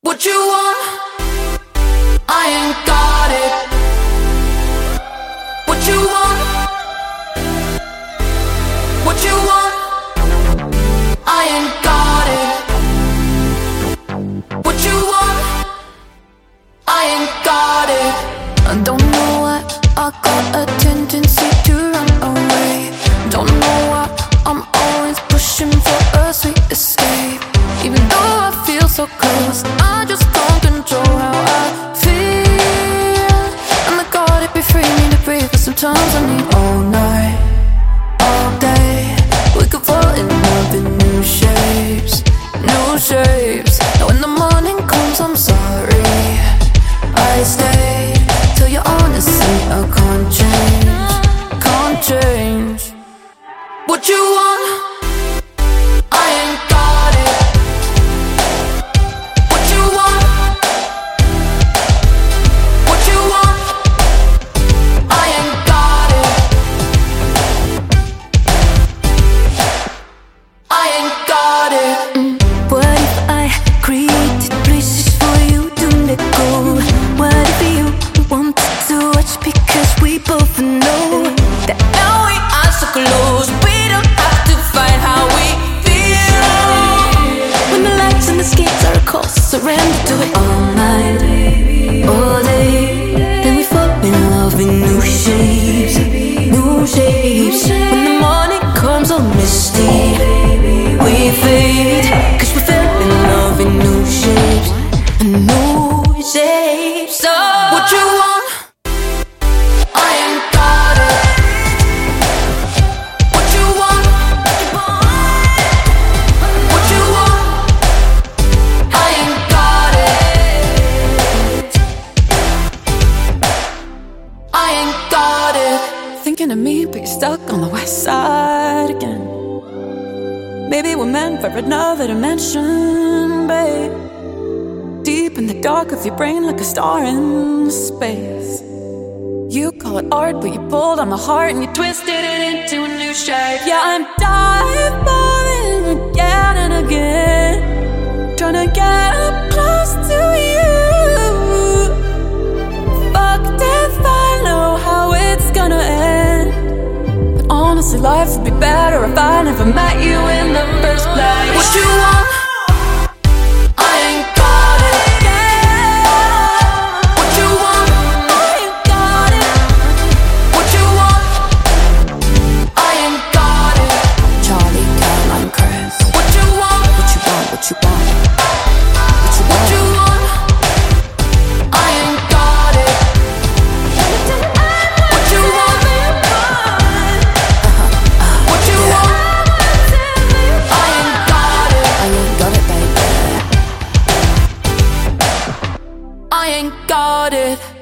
What you want? I ain't got it. What you want? What you want? I ain't got it. What you want? I ain't got it. I don't know why I got a tendency to run away. Don't know why I'm always pushing for a sweet escape. Even though I feel so close, I just can't control how I feel. And I gotta be free, need to breathe, but sometimes I need all night, all day. We could fall in love in new shapes, new shapes. Now when the morning comes, I'm sorry I stayed till you're honestly I can't change, can't change. What you want? I ain't got it. What you want? What you want? I ain't got it. I ain't got it. What if I created places for you to let go? What if you wanted to watch because we both know that now we are so close, we don't have to fight how we feel. When the lights and the skates are cold, surrender to it all night, all day. Then we fall in love in new shapes, new shapes. When the morning comes all misty, we fade, 'cause we fell in love in new shapes, new shapes. So What you want? I ain't got it. What you want? What you want? I ain't got it. I ain't got it. Thinking of me, but you're stuck on the west side again. Maybe we're meant for another dimension, babe. Deep in the dark of your brain, like a star in space. You call it art, but you pulled on the heart and you twisted it into a new shape. Yeah, I'm diving again and again, trying to get up close to you. Fucked if I know how it's gonna end. But honestly, life would be better if I never met you in the first place. What you want? I ain't got it. What you want? I ain't got it. What you want? I ain't got it. Charlie, Caroline, Chris. What you want? What you want? What you want? What you want? I ain't got it. What you want? What you want? I ain't got it. I ain't got it, baby. I ain't got it.